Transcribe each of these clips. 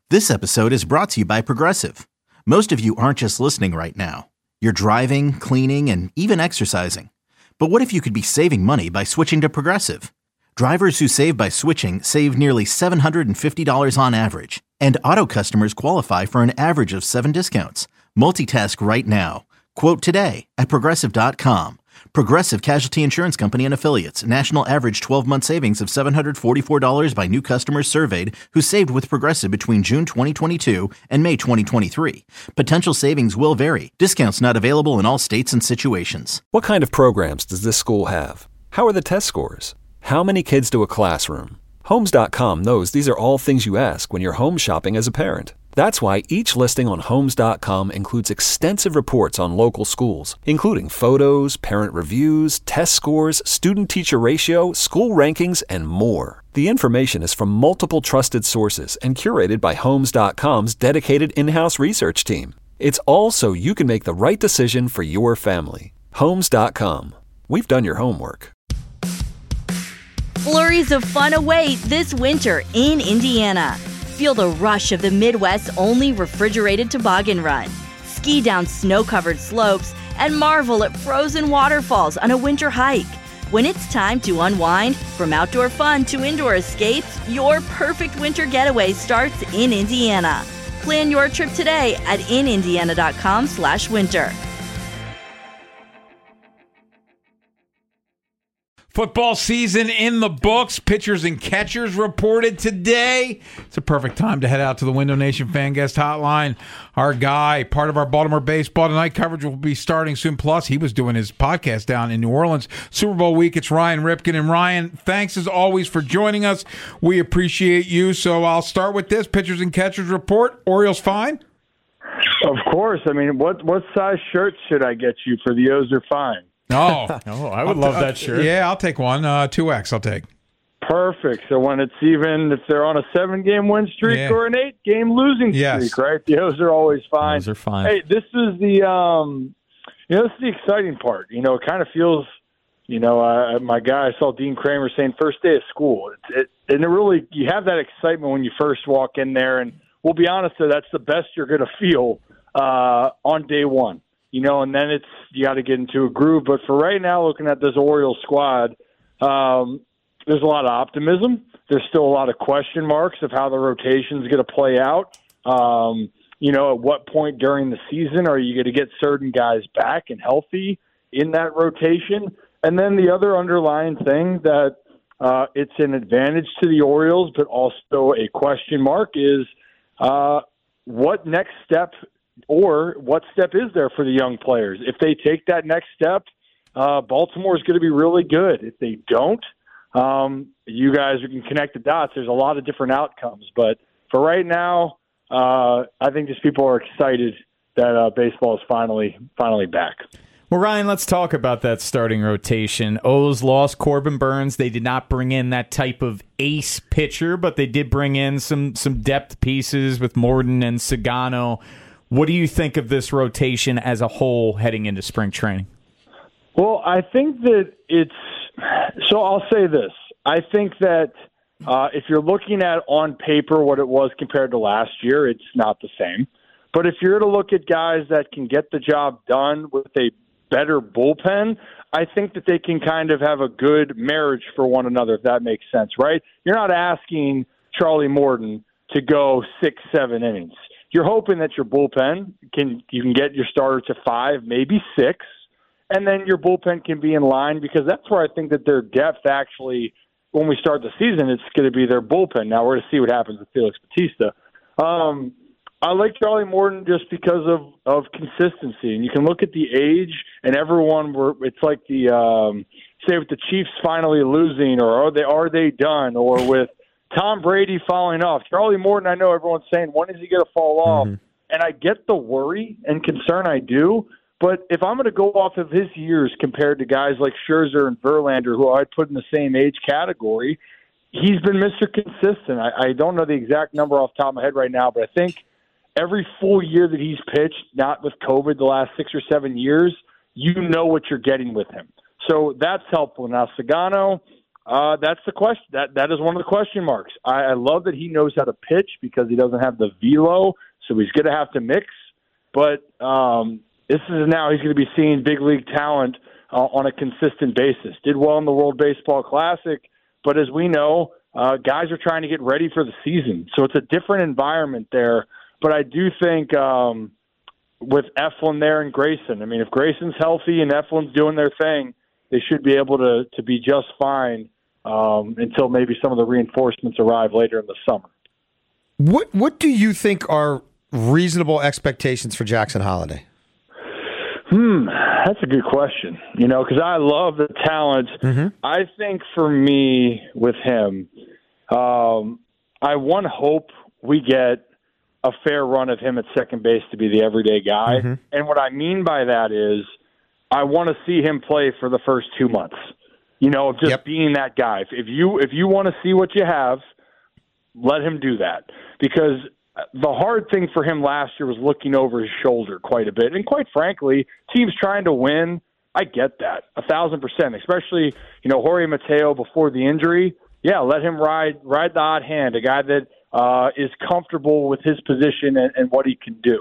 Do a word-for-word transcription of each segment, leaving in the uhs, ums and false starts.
This episode is brought to you by Progressive. Most of you aren't just listening right now. You're driving, cleaning, and even exercising. But what if you could be saving money by switching to Progressive? Drivers who save by switching save nearly seven hundred fifty dollars on average. And auto customers qualify for an average of seven discounts. Multitask right now. Quote today at Progressive dot com. Progressive Casualty Insurance Company and Affiliates. National average twelve-month savings of seven hundred forty-four dollars by new customers surveyed who saved with Progressive between June twenty twenty-two and May twenty twenty-three. Potential savings will vary. Discounts not available in all states and situations. What kind of programs does this school have? How are the test scores? How many kids do a classroom? Homes dot com knows these are all things you ask when you're home shopping as a parent. That's why each listing on Homes dot com includes extensive reports on local schools, including photos, parent reviews, test scores, student-teacher ratio, school rankings, and more. The information is from multiple trusted sources and curated by Homes dot com's dedicated in-house research team. It's all so you can make the right decision for your family. Homes dot com. We've done your homework. Flurries of fun await this winter in Indiana. Feel the rush of the Midwest's only refrigerated toboggan run. Ski down snow-covered slopes and marvel at frozen waterfalls on a winter hike. When it's time to unwind, from outdoor fun to indoor escapes, your perfect winter getaway starts in Indiana. Plan your trip today at in indiana dot com slash winter. Football season in the books. Pitchers and catchers reported today. It's a perfect time to head out to the Window Nation Fan Guest Hotline. Our guy, part of our Baltimore Baseball Tonight coverage, will be starting soon. Plus, he was doing his podcast down in New Orleans. Super Bowl week, it's Ryan Ripken. And Ryan, thanks as always for joining us. We appreciate you. So I'll start with this. Pitchers and catchers report. Orioles fine? Of course. I mean, what, what size shirt should I get you for the O's are fine? Oh, oh, I would love that shirt. Yeah, I'll take one. Uh, two X, I'll take. Perfect. So when it's even, if they're on a seven-game win streak Yeah. or an eight-game losing Yes. streak, right? The O's are always fine. Those are fine. Hey, this is the, um, you know, this is the exciting part. You know, it kind of feels, you know, uh, my guy, I saw Dean Kramer saying first day of school. It, it, and it really, you have that excitement when you first walk in there. And we'll be honest, though, that's the best you're going to feel uh, on day one. You know, and then it's you got to get into a groove. But for right now, looking at this Orioles squad, um, there's a lot of optimism. There's still a lot of question marks of how the rotation is going to play out. Um, you know, at what point during the season are you going to get certain guys back and healthy in that rotation? And then the other underlying thing that uh, it's an advantage to the Orioles, but also a question mark is uh, what next step or what step is there for the young players? If they take that next step, uh, Baltimore is going to be really good. If they don't, um, you guys can connect the dots. There's a lot of different outcomes. But for right now, uh, I think just people are excited that uh, baseball is finally finally back. Well, Ryan, let's talk about that starting rotation. O's lost Corbin Burns. They did not bring in that type of ace pitcher, but they did bring in some some depth pieces with Morton and Sagano. What do you think of this rotation as a whole heading into spring training? Well, I think that it's – so I'll say this. I think that uh, if you're looking at on paper what it was compared to last year, it's not the same. But if you're to look at guys that can get the job done with a better bullpen, I think that they can kind of have a good marriage for one another, if that makes sense, right? You're not asking Charlie Morton to go six, seven innings. You're hoping that your bullpen can you can get your starter to five, maybe six, and then your bullpen can be in line because that's where I think that their depth actually, when we start the season, it's going to be their bullpen. Now we're going to see what happens with Felix Bautista. Um, I like Charlie Morton just because of, of consistency, and you can look at the age and everyone. Were it's like the um, say with the Chiefs finally losing, or are they are they done, or with Tom Brady falling off. Charlie Morton, I know everyone's saying, when is he going to fall off? Mm-hmm. And I get the worry and concern, I do. But if I'm going to go off of his years compared to guys like Scherzer and Verlander, who I'd put in the same age category, he's been Mister Consistent. I, I don't know the exact number off the top of my head right now, but I think every full year that he's pitched, not with COVID the last six or seven years, you know what you're getting with him. So that's helpful. Now, Sagano, Uh, that's the question. That that is one of the question marks. I, I love that he knows how to pitch because he doesn't have the velo, so he's going to have to mix. But um, this is now he's going to be seeing big league talent uh, on a consistent basis. Did well in the World Baseball Classic, but as we know, uh, guys are trying to get ready for the season, so it's a different environment there. But I do think um, with Eflin there and Grayson, I mean, if Grayson's healthy and Eflin's doing their thing, they should be able to to be just fine. Um, until maybe some of the reinforcements arrive later in the summer. What What do you think are reasonable expectations for Jackson Holliday? Hmm, that's a good question. You know, because I love the talent. Mm-hmm. I think for me with him, um, I one hope we get a fair run of him at second base to be the everyday guy. Mm-hmm. And what I mean by that is I want to see him play for the first two months. You know, just yep. being that guy. If you if you want to see what you have, let him do that. Because the hard thing for him last year was looking over his shoulder quite a bit. And quite frankly, teams trying to win, I get that, a thousand percent. Especially, you know, Jorge Mateo before the injury. Yeah, let him ride ride the hot hand, a guy that uh, is comfortable with his position and, and what he can do.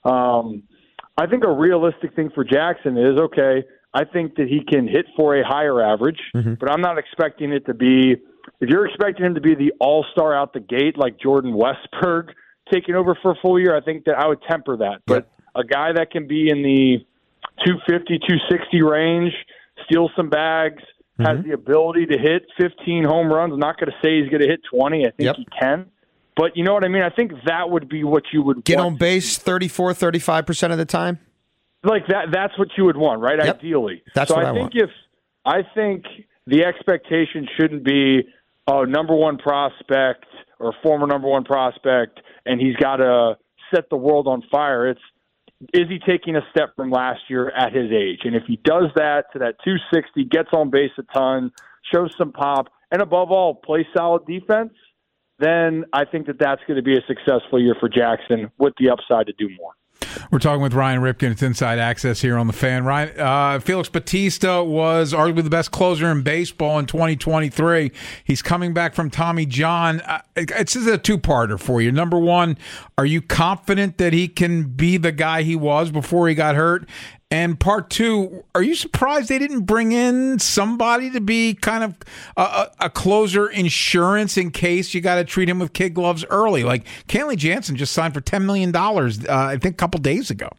Um, I think a realistic thing for Jackson is, okay, I think that he can hit for a higher average, mm-hmm. but I'm not expecting it to be – if you're expecting him to be the all-star out the gate like Jordan Westburg taking over for a full year, I think that I would temper that. But yep. a guy that can be in the two fifty, two sixty range, steal some bags, mm-hmm. has the ability to hit fifteen home runs. I'm not going to say he's going to hit twenty. I think yep. he can. But you know what I mean? I think that would be what you would Get want. on base thirty-four, thirty-five percent of the time? Like that, that's what you would want, right? Yep. Ideally. That's so what I, I think want. if I think the expectation shouldn't be a number one prospect or former number one prospect, and he's got to set the world on fire. It's is he taking a step from last year at his age? And if he does that to that two sixty, gets on base a ton, shows some pop, and above all, plays solid defense, then I think that that's going to be a successful year for Jackson with the upside to do more. We're talking with Ryan Ripken. It's Inside Access here on The Fan. Ryan, uh, Felix Bautista was arguably the best closer in baseball in twenty twenty-three. He's coming back from Tommy John. Uh, it's just a two-parter for you. Number one, are you confident that he can be the guy he was before he got hurt? And part two, are you surprised they didn't bring in somebody to be kind of a, a closer insurance in case you got to treat him with kid gloves early? Like Kenley Jansen just signed for ten million dollars, uh, I think, a couple days ago.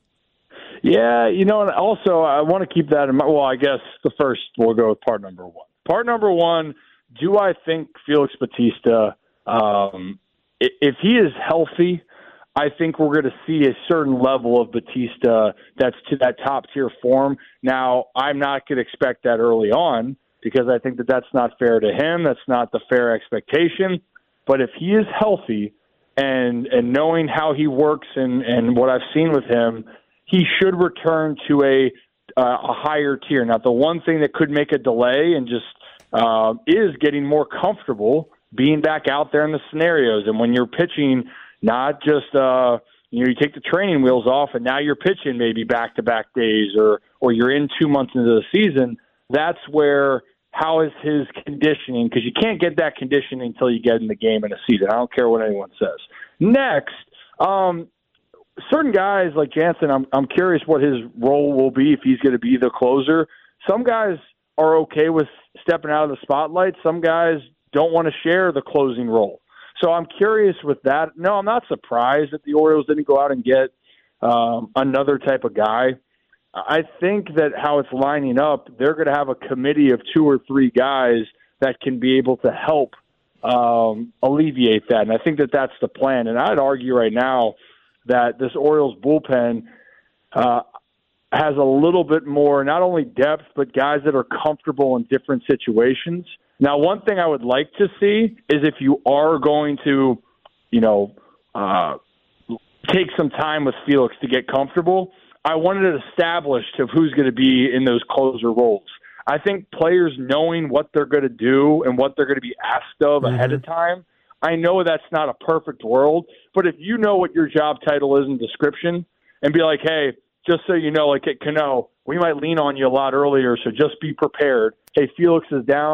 Yeah, you know, and also I want to keep that in mind. Well, I guess the first we'll go with part number one. Part number one, do I think Felix Bautista, um, if he is healthy, I think we're going to see a certain level of Bautista that's to that top-tier form. Now, I'm not going to expect that early on because I think that that's not fair to him. That's not the fair expectation. But if he is healthy and and knowing how he works and, and what I've seen with him, he should return to a uh, a higher tier. Now, the one thing that could make a delay and just uh, is getting more comfortable being back out there in the scenarios. And when you're pitching – not just, uh, you know, you take the training wheels off and now you're pitching maybe back-to-back days or, or you're in two months into the season. That's where how is his conditioning? Because you can't get that conditioning until you get in the game in a season. I don't care what anyone says. Next, um, certain guys like Jansen, I'm, I'm curious what his role will be if he's going to be the closer. Some guys are okay with stepping out of the spotlight. Some guys don't want to share the closing role. So I'm curious with that. No, I'm not surprised that the Orioles didn't go out and get um, another type of guy. I think that how it's lining up, they're going to have a committee of two or three guys that can be able to help um, alleviate that. And I think that that's the plan. And I'd argue right now that this Orioles bullpen uh, has a little bit more, not only depth, but guys that are comfortable in different situations. Now, one thing I would like to see is if you are going to, you know, uh, take some time with Felix to get comfortable, I wanted it established of who's going to be in those closer roles. I think players knowing what they're going to do and what they're going to be asked of mm-hmm. ahead of time, I know that's not a perfect world, but if you know what your job title is and description and be like, hey, just so you know, like at Cano, we might lean on you a lot earlier, so just be prepared. Hey, Felix is down.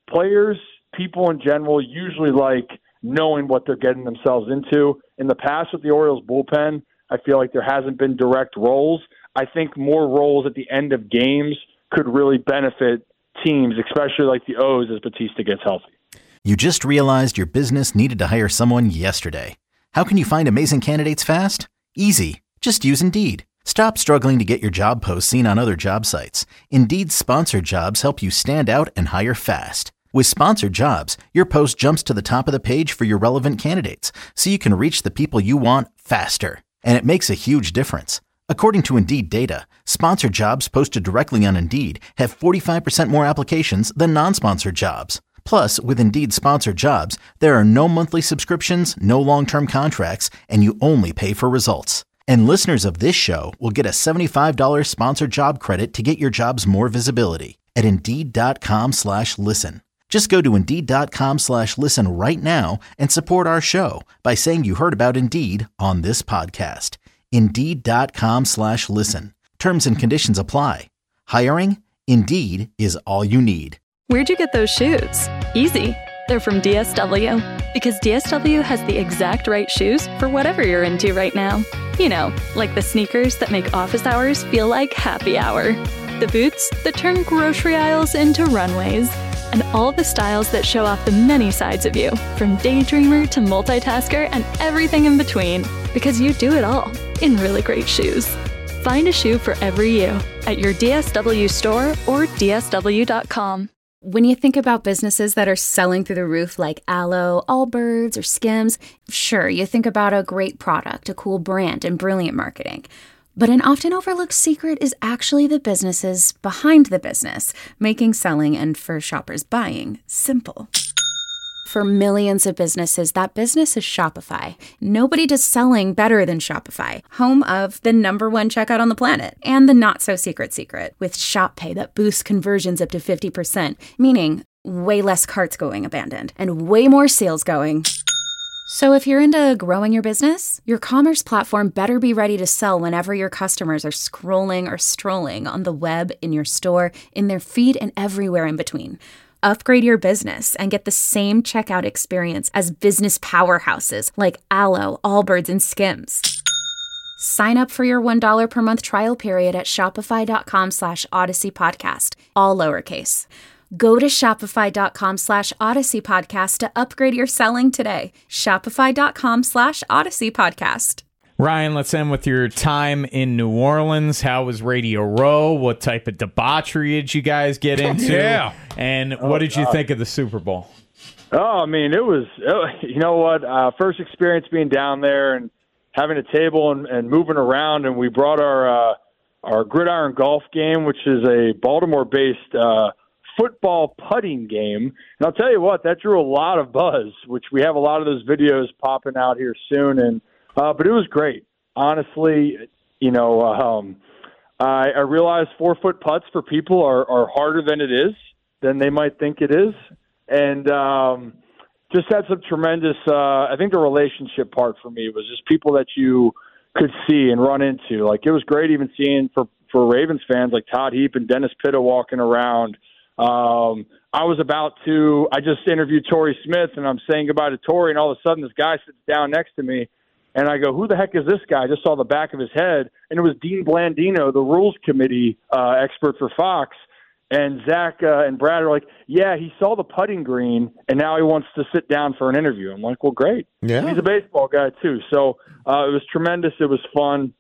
players, people in general, usually like knowing what they're getting themselves into. In the past with the Orioles bullpen, I feel like there hasn't been direct roles. I think more roles at the end of games could really benefit teams, especially like the O's as Batista gets healthy. You just realized your business needed to hire someone yesterday. How can you find amazing candidates fast? Easy. Just use Indeed. Stop struggling to get your job posts seen on other job sites. Indeed's sponsored jobs help you stand out and hire fast. With sponsored jobs, your post jumps to the top of the page for your relevant candidates, so you can reach the people you want faster. And it makes a huge difference. According to Indeed data, sponsored jobs posted directly on Indeed have forty-five percent more applications than non-sponsored jobs. Plus, with Indeed sponsored jobs, there are no monthly subscriptions, no long-term contracts, and you only pay for results. And listeners of this show will get a seventy-five dollars sponsored job credit to get your jobs more visibility at Indeed.com slash listen. Just go to Indeed.com slash listen right now and support our show by saying you heard about Indeed on this podcast. Indeed.com slash listen. Terms and conditions apply. Hiring? Indeed is all you need. Where'd you get those shoes? Easy. They're from D S W. Because D S W has the exact right shoes for whatever you're into right now. You know, like the sneakers that make office hours feel like happy hour. The boots that turn grocery aisles into runways. And all the styles that show off the many sides of you, from daydreamer to multitasker and everything in between. Because you do it all in really great shoes. Find a shoe for every you at your D S W store or D S W dot com. When you think about businesses that are selling through the roof like Aloe, Allbirds, or Skims, sure, you think about a great product, a cool brand, and brilliant marketing. But an often overlooked secret is actually the businesses behind the business, making selling and, for shoppers, buying simple. For millions of businesses, that business is Shopify. Nobody does selling better than Shopify, home of the number one checkout on the planet, and the not-so-secret secret, with Shop Pay that boosts conversions up to fifty percent, meaning way less carts going abandoned, and way more sales going. So if you're into growing your business, your commerce platform better be ready to sell whenever your customers are scrolling or strolling on the web, in your store, in their feed, and everywhere in between. Upgrade your business and get the same checkout experience as business powerhouses like Aloe, Allbirds, and Skims. Sign up for your one dollar per month trial period at shopify.com slash Odyssey Podcast, all lowercase. Go to shopify.com slash Odyssey Podcast to upgrade your selling today. Shopify.com slash Odyssey Podcast. Ryan, let's end with your time in New Orleans. How was Radio Row? What type of debauchery did you guys get into? Yeah. And what did you think of the Super Bowl? Oh, I mean, it was, it, you know what, uh, first experience being down there and having a table and, and moving around, and we brought our uh, our gridiron golf game, which is a Baltimore-based uh, football putting game. And I'll tell you what, that drew a lot of buzz, which we have a lot of those videos popping out here soon, and Uh, but it was great. Honestly, you know, um, I, I realize four-foot putts for people are, are harder than it is, than they might think it is. And um, just had some tremendous uh, – I think the relationship part for me was just people that you could see and run into. Like, it was great even seeing for, for Ravens fans like Todd Heap and Dennis Pitta walking around. Um, I was about to – I just interviewed Torrey Smith, and I'm saying goodbye to Torrey, and all of a sudden this guy sits down next to me. And I go, who the heck is this guy? I just saw the back of his head. And it was Dean Blandino, the rules committee uh, expert for Fox. And Zach uh, and Brad are like, yeah, he saw the putting green, and now he wants to sit down for an interview. I'm like, well, great. Yeah. He's a baseball guy, too. So uh, it was tremendous. It was fun.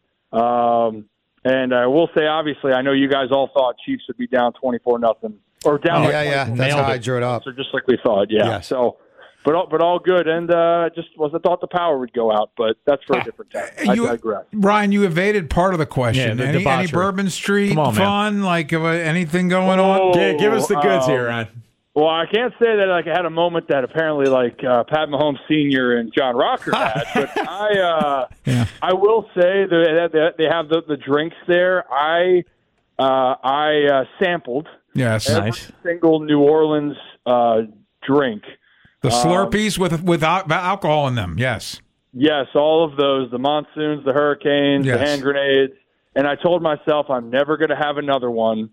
Um, and I will say, obviously, I know you guys all thought Chiefs would be down twenty-four nothing. Or down Oh, like yeah, yeah. That's Nailed how it. I drew it up. So just like we thought, yeah. Yes. So, but all, but all good, and uh, just was I thought the power would go out, but that's for a different time. I You- digress. Ryan, you evaded part of the question. Yeah, the any, any debauchery. Bourbon Street Come on, man. fun? Like uh, anything going on? Oh, Gi- give us the goods um, here, Ryan. Well, I can't say that like I had a moment that apparently like uh, Pat Mahomes Senior and John Rocker had, but I uh, Yeah. I will say that they, they have the, the drinks there. I uh, I uh, sampled Yes. every Nice. single New Orleans uh, drink. The Um, Slurpees with with al- alcohol in them. Yes. Yes, all of those, the monsoons, the hurricanes, Yes. the hand grenades. And I told myself I'm never going to have another one.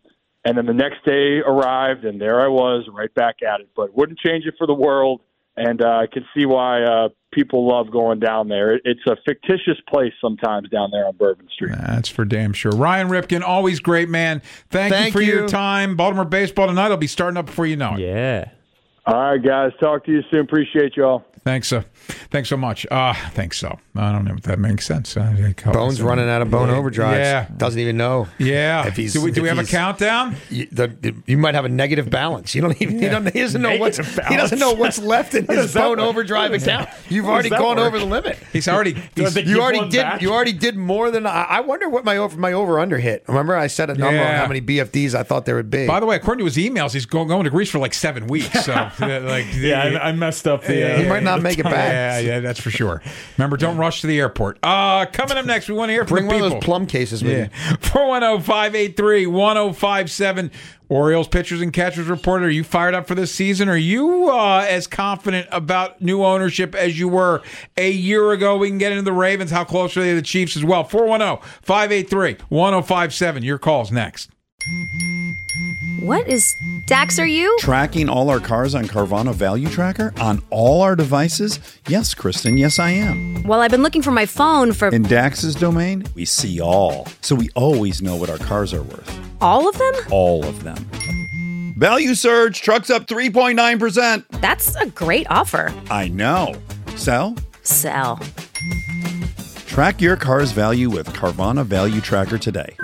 And then the next day arrived, and there I was, right back at it. But wouldn't change it for the world, and uh, I can see why uh, people love going down there. It's a fictitious place sometimes down there on Bourbon Street. That's for damn sure. Ryan Ripken, always great, man. Thank, Thank you for you. your time. Baltimore baseball tonight will be starting up before you know it. Yeah. All right, guys. Talk to you soon. Appreciate you all. Thanks, uh, thanks so much. Uh, thanks so. I don't know if that makes sense. Uh, Bone's running out of bone yeah. overdrive. Yeah. Doesn't even know. Yeah. If he's, do we, do we if have a he's- countdown? You, the, you might have a negative balance. You don't even. He, don't, he doesn't know what's. Negative He doesn't know what's left in his does that bone work? overdrive account. You've How already does that gone work? over the limit. He's already. He's, they You give already one did. back? You already did more than I, I wonder what my over my over under hit. Remember, I said a number on Yeah. how many B F Ds I thought there would be. by the way, according to his emails, he's going, going to Greece for like seven weeks. So, uh, like, Yeah, I, I messed up the. Uh, he might not make it back. Yeah, yeah, that's for sure. Remember, don't rush to the airport. Uh, coming up next, we want to hear from Bring the one people. of those plum cases with Yeah. you. four one zero, five eight three, one zero five seven. Orioles pitchers and catchers report. Are you fired up for this season? Are you uh, as confident about new ownership as you were a year ago? We can get into the Ravens. How close are they to the Chiefs as well? four one zero, five eight three, one zero five seven. Your call's next. What is Dax, are you? Tracking all our cars on Carvana Value Tracker on all our devices? Yes, Kristen, yes, I am. Well, I've been looking for my phone for In Dax's domain, we see all. So we always know what our cars are worth. all of them. All of them. Value surge, trucks up three point nine percent. That's a great offer. I know. Sell? Sell. Track your car's value with Carvana Value Tracker today.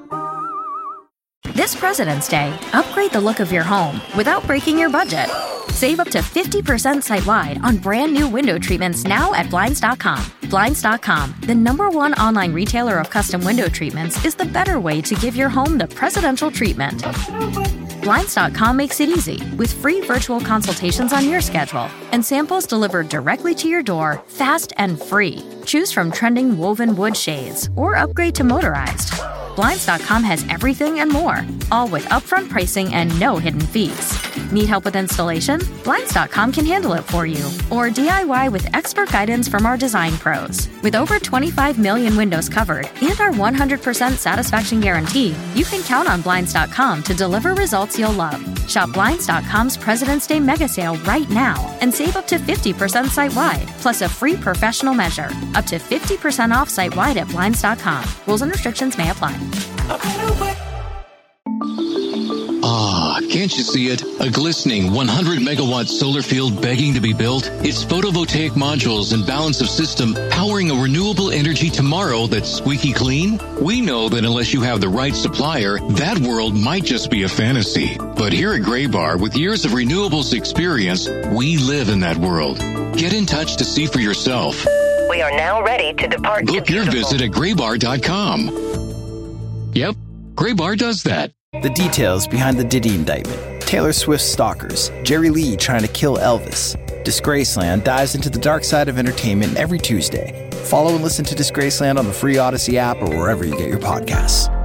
This President's Day, upgrade the look of your home without breaking your budget. Save up to fifty percent site-wide on brand new window treatments now at Blinds dot com. Blinds dot com, the number one online retailer of custom window treatments, is the better way to give your home the presidential treatment. Blinds dot com makes it easy with free virtual consultations on your schedule and samples delivered directly to your door, fast and free. Choose from trending woven wood shades or upgrade to motorized. Blinds dot com has everything and more, all with upfront pricing and no hidden fees. Need help with installation? Blinds dot com can handle it for you. Or D I Y with expert guidance from our design pros. With over twenty-five million windows covered and our one hundred percent satisfaction guarantee, you can count on Blinds dot com to deliver results you'll love. Shop Blinds dot com's President's Day mega sale right now and save up to fifty percent site-wide, plus a free professional measure. Up to fifty percent off site-wide at Blinds dot com. Rules and restrictions may apply. Ah, can't you see it? A glistening one hundred megawatt solar field begging to be built? It's photovoltaic modules and balance of system powering a renewable energy tomorrow that's squeaky clean? We know that unless you have the right supplier, that world might just be a fantasy. But here at Graybar, with years of renewables experience, we live in that world. Get in touch to see for yourself. We are now ready to depart. Book your visit at graybar dot com. Yep, Graybar does that. The details behind the Diddy indictment. Taylor Swift's stalkers. Jerry Lee trying to kill Elvis. Disgraceland dives into the dark side of entertainment every Tuesday. Follow and listen to Disgraceland on the free Odyssey app or wherever you get your podcasts.